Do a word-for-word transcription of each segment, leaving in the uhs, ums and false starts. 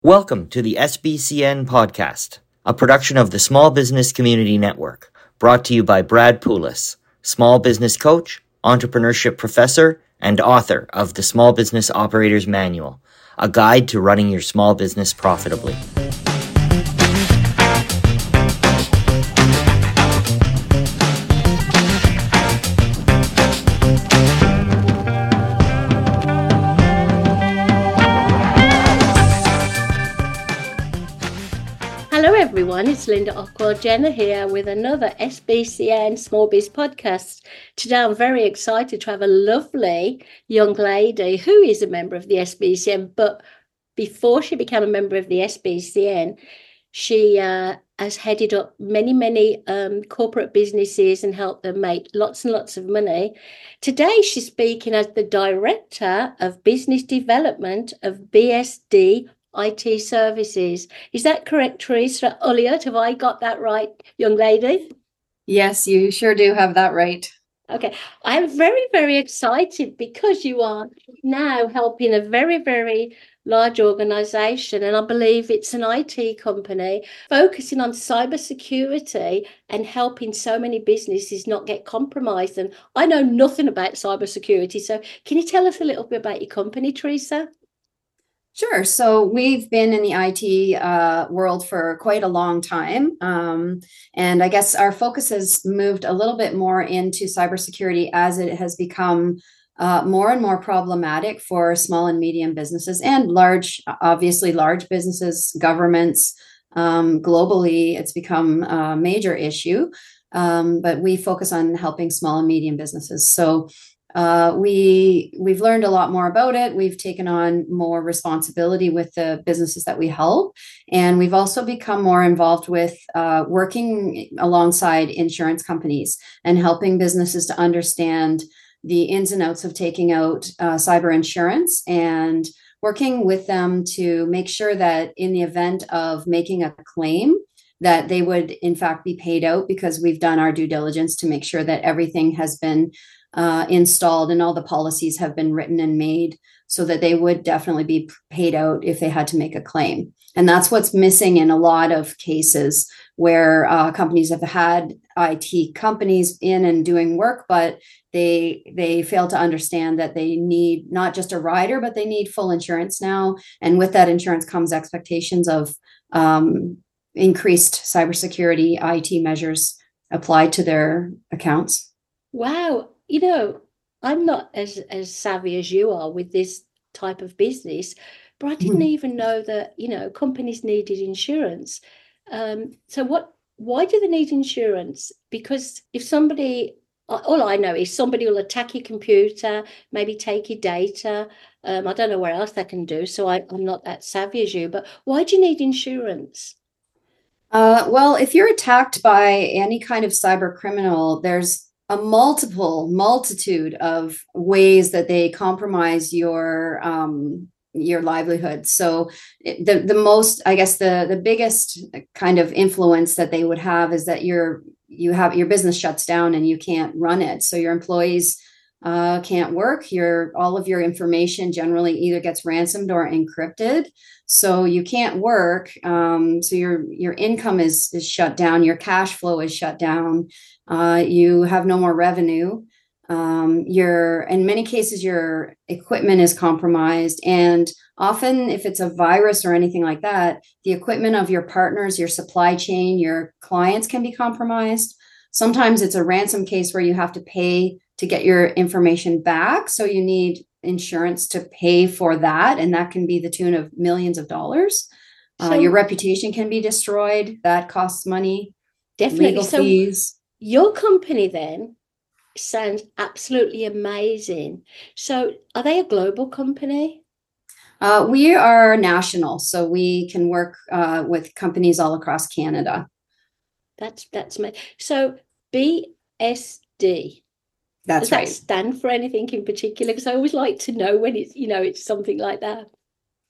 Welcome to the S B C N podcast, a production of the Small Business Community Network, brought to you by Brad Poulos, small business coach, entrepreneurship professor, and author of the Small Business Operator's Manual, a guide to running your small business profitably. Hello everyone, it's Linda Ockwell-Jenner here with another S B C N Small Biz podcast. Today I'm very excited to have a lovely young lady who is a member of the S B C N, but before she became a member of the S B C N, she uh, has headed up many, many um, corporate businesses and helped them make lots and lots of money. Today she's speaking as the Director of Business Development of B S D I T Services. Is that correct, Teresa Ulliott? Have I got that right, young lady? Yes, you sure do have that right. Okay. I'm very, very excited because you are now helping a very, very large organization, and I believe it's an I T company focusing on cybersecurity and helping so many businesses not get compromised. And I know nothing about cybersecurity. So can you tell us a little bit about your company, Teresa? Sure. So we've been in the I T uh, world for quite a long time. Um, and I guess our focus has moved a little bit more into cybersecurity as it has become uh, more and more problematic for small and medium businesses and large, obviously large businesses, governments. Um, globally, it's become a major issue. Um, but we focus on helping small and medium businesses. So Uh, we we've learned a lot more about it. We've taken on more responsibility with the businesses that we help, and we've also become more involved with uh, working alongside insurance companies and helping businesses to understand the ins and outs of taking out uh, cyber insurance and working with them to make sure that in the event of making a claim, that they would in fact be paid out, because we've done our due diligence to make sure that everything has been Uh, installed and all the policies have been written and made so that they would definitely be paid out if they had to make a claim. And that's what's missing in a lot of cases where uh, companies have had I T companies in and doing work, but they they fail to understand that they need not just a rider, but they need full insurance now. And with that insurance comes expectations of um, increased cybersecurity I T measures applied to their accounts. Wow. You know, I'm not as, as savvy as you are with this type of business, but I didn't Mhm. even know that, you know, companies needed insurance. Um, so what, why do they need insurance? Because if somebody, all I know is somebody will attack your computer, maybe take your data. Um, I don't know what else they can do. So I, I'm not that savvy as you, but why do you need insurance? Uh, well, if you're attacked by any kind of cyber criminal, there's a multiple multitude of ways that they compromise your um, your livelihood. So the the most, I guess, the the biggest kind of influence that they would have is that your you have your business shuts down and you can't run it. So your employees uh, can't work. Your all of your information generally either gets ransomed or encrypted. So you can't work. Um, so your your income is is shut down. Your cash flow is shut down. Uh, you have no more revenue. Um, your in many cases your equipment is compromised, and often if it's a virus or anything like that, the equipment of your partners, your supply chain, your clients can be compromised. Sometimes it's a ransom case where you have to pay to get your information back. So you need insurance to pay for that, and that can be the tune of millions of dollars. Uh, your So reputation can be destroyed. That costs money, definitely. legal So fees. your company then sounds absolutely amazing. So are they a global company? Uh, we are national, so we can work uh, with companies all across Canada. That's that's my so B S D. Does That's that right. stand for anything in particular? Because I always like to know when it's, you know, it's something like that.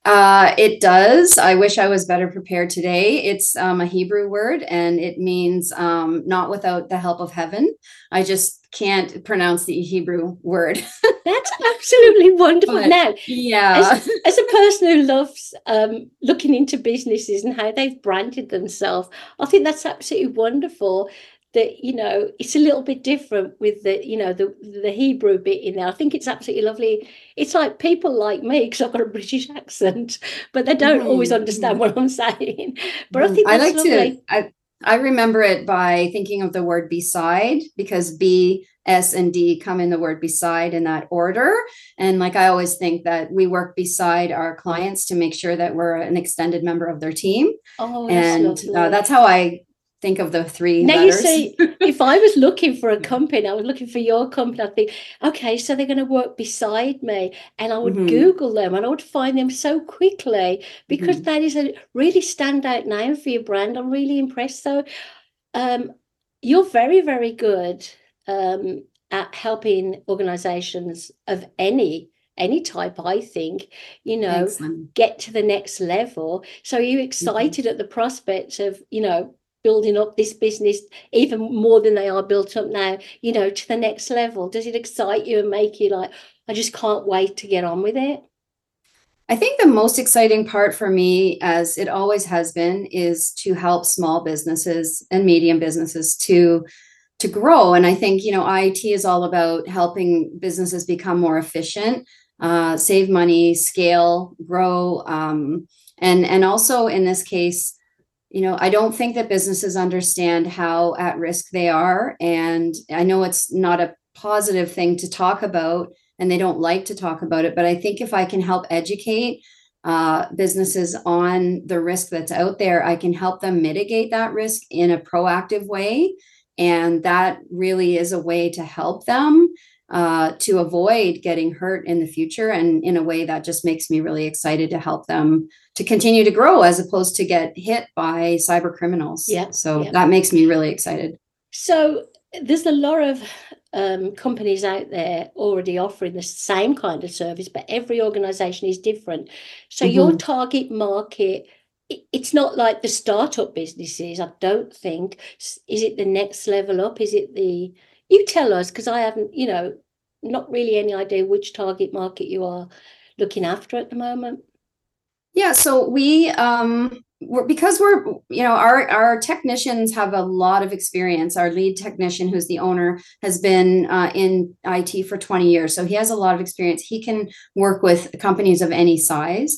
Uh, it does. I wish I was better prepared today. It's um, a Hebrew word, and it means um, not without the help of heaven. I just can't pronounce the Hebrew word. That's absolutely wonderful. But, now, yeah. as, as a person who loves um, looking into businesses and how they've branded themselves, I think that's absolutely wonderful. That, you know, it's a little bit different with the, you know, the the Hebrew bit in there. I think it's absolutely lovely. It's like people like me, because I've got a British accent, but they don't Mm-hmm, always understand mm-hmm. what I'm saying. But Mm-hmm. I think I that's like lovely. to, I, I remember it by thinking of the word beside, because B, S, and D come in the word beside in that order. And like, I always think that we work beside our clients to make sure that we're an extended member of their team. Oh, that's And lovely. uh, that's how I think of the three Now, letters. you see, if I was looking for a company, I was looking for your company, I'd think, okay, so they're going to work beside me. And I would Mm-hmm. Google them and I would find them so quickly, because Mm-hmm. that is a really standout name for your brand. I'm really impressed. So um, you're very, very good um, at helping organizations of any any type, I think, you know, Excellent. get to the next level. So are you excited Mm-hmm. at the prospect of, you know, building up this business even more than they are built up now, you know, to the next level? Does it excite you and make you like, I just can't wait to get on with it? I think the most exciting part for me, as it always has been, is to help small businesses and medium businesses to to grow. And I think, you know, I T is all about helping businesses become more efficient, uh, save money, scale, grow, um, and and also in this case, you know, I don't think that businesses understand how at risk they are. And I know it's not a positive thing to talk about, and they don't like to talk about it. But I think if I can help educate uh, businesses on the risk that's out there, I can help them mitigate that risk in a proactive way. And that really is a way to help them uh, to avoid getting hurt in the future, and in a way that just makes me really excited to help them to continue to grow as opposed to get hit by cyber criminals. Yeah. So yeah. that makes me really excited. So there's a lot of um, companies out there already offering the same kind of service, but every organization is different. So Mm-hmm. your target market, it, it's not like the startup businesses, I don't think. Is it the next level up? Is it the, you tell us, because I haven't, you know, not really any idea which target market you are looking after at the moment. Yeah, so we um we're, because we're, you know, our our technicians have a lot of experience. Our lead technician, who's the owner, has been uh, in I T for twenty years, so he has a lot of experience. He can work with companies of any size.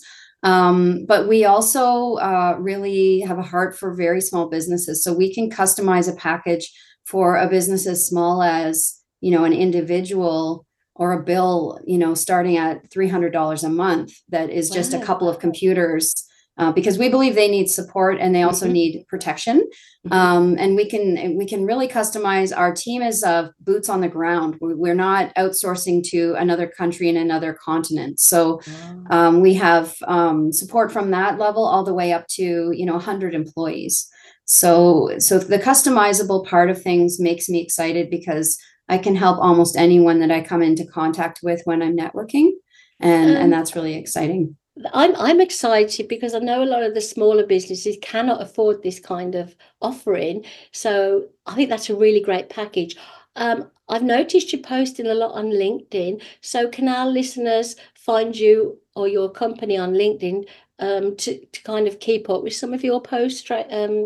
Um, but we also uh, really have a heart for very small businesses, so we can customize a package for a business as small as, you know, an individual, or a bill, you know, starting at three hundred dollars a month, that is just Wow. a couple of computers, uh, because we believe they need support and they also Mhm. need protection. Mhm. Um, and we can we can really customize. Our team is uh, boots on the ground. We're not outsourcing to another country in another continent. So Wow. um, we have um, support from that level all the way up to, you know, one hundred employees. So so the customizable part of things makes me excited, because I can help almost anyone that I come into contact with when I'm networking. And, Um, and that's really exciting. I'm I'm excited because I know a lot of the smaller businesses cannot afford this kind of offering. So I think that's a really great package. Um, I've noticed you're posting a lot on LinkedIn. So can our listeners find you or your company on LinkedIn um, to, to kind of keep up with some of your posts, right, um,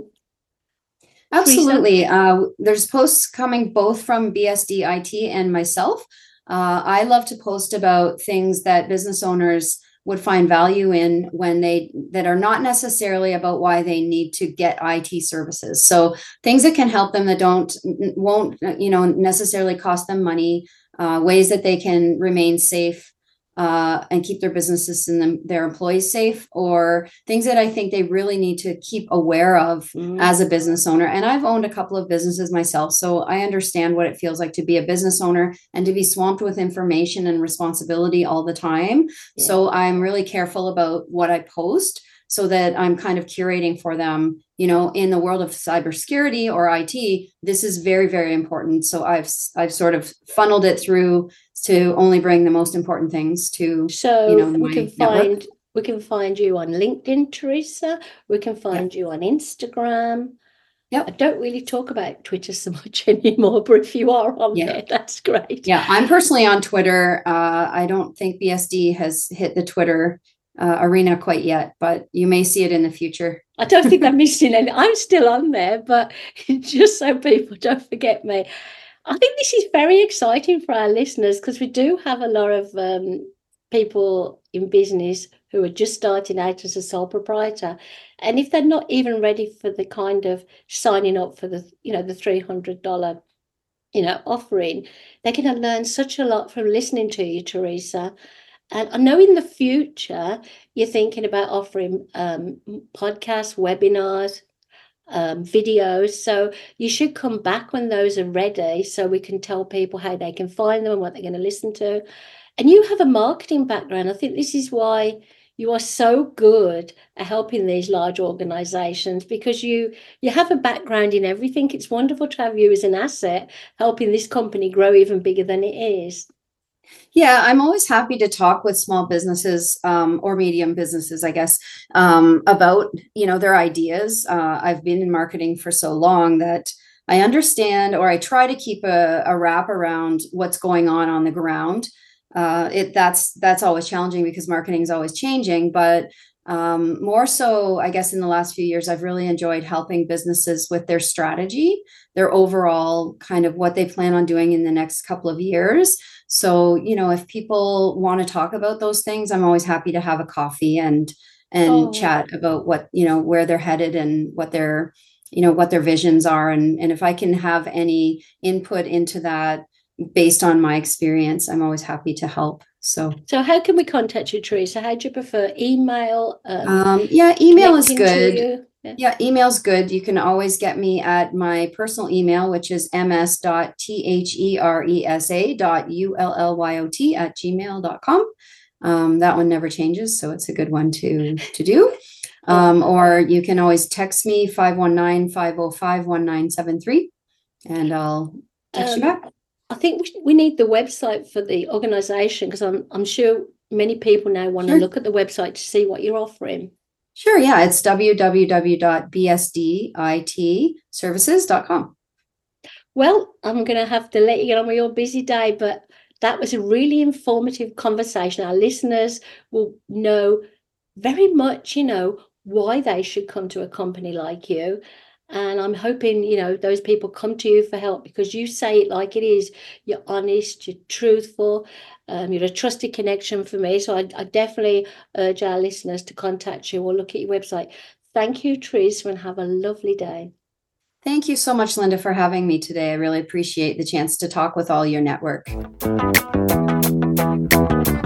Teresa? Absolutely. Uh, there's posts coming both from B S D I T and myself. Uh, I love to post about things that business owners would find value in, when they that are not necessarily about why they need to get I T services. So things that can help them, that don't won't you know necessarily cost them money, uh, ways that they can remain safe uh, and keep their businesses and them, their employees safe, or things that I think they really need to keep aware of Mm. as a business owner. And I've owned a couple of businesses myself, so I understand what it feels like to be a business owner and to be swamped with information and responsibility all the time. Yeah. So I'm really careful about what I post, so that I'm kind of curating for them, you know, in the world of cybersecurity or I T, this is very, very important. So I've I've sort of funneled it through to only bring the most important things to, So you know, we my can network. find We can find you on LinkedIn, Teresa. We can find yeah. you on Instagram. Yep. I don't really talk about Twitter so much anymore, but if you are on yeah. there, that's great. Yeah, I'm personally on Twitter. Uh, I don't think B S D has hit the Twitter uh, arena quite yet, but you may see it in the future. I don't think I'm missing any. I'm still on there, but just so people don't forget me. I think this is very exciting for our listeners because we do have a lot of um, people in business who are just starting out as a sole proprietor. And if they're not even ready for the kind of signing up for the, you know, the three hundred dollars, you know, offering, they're going to learn such a lot from listening to you, Teresa. And I know in the future, you're thinking about offering um, podcasts, webinars, um, videos. So you should come back when those are ready so we can tell people how they can find them and what they're going to listen to. And you have a marketing background. I think this is why you are so good at helping these large organizations, because you you have a background in everything. It's wonderful to have you as an asset, helping this company grow even bigger than it is. Yeah, I'm always happy to talk with small businesses um, or medium businesses, I guess, um, about, you know, their ideas. Uh, I've been in marketing for so long that I understand, or I try to keep a, a wrap around what's going on on the ground. Uh, it that's that's always challenging because marketing is always changing, but um, more so, I guess, in the last few years, I've really enjoyed helping businesses with their strategy, their overall kind of what they plan on doing in the next couple of years. So, you know, if people want to talk about those things, I'm always happy to have a coffee and and oh. chat about what, you know, where they're headed and what their, you know, what their visions are. And, and if I can have any input into that based on my experience, I'm always happy to help. So, so how can we contact you, Teresa? How do you prefer? Email? Um, um, yeah, email is good. Yeah. yeah, email's good. You can always get me at my personal email, which is ms dot teresa dot ullyot at gmail dot com. Um, that one never changes, so it's a good one to, to do. Um, or you can always text me five one nine, five oh five, one nine seven three, and I'll text um, you back. I think we, we need the website for the organization, because I'm I'm sure many people now want sure. to look at the website to see what you're offering. Sure, yeah, it's w w w dot b s d i t services dot com. Well, I'm going to have to let you get on with your busy day, but that was a really informative conversation. Our listeners will know very much, you know, why they should come to a company like you. And I'm hoping, you know, those people come to you for help because you say it like it is. You're honest, you're truthful, um, you're a trusted connection for me. So I, I definitely urge our listeners to contact you or look at your website. Thank you, Teresa, and have a lovely day. Thank you so much, Linda, for having me today. I really appreciate the chance to talk with all your network.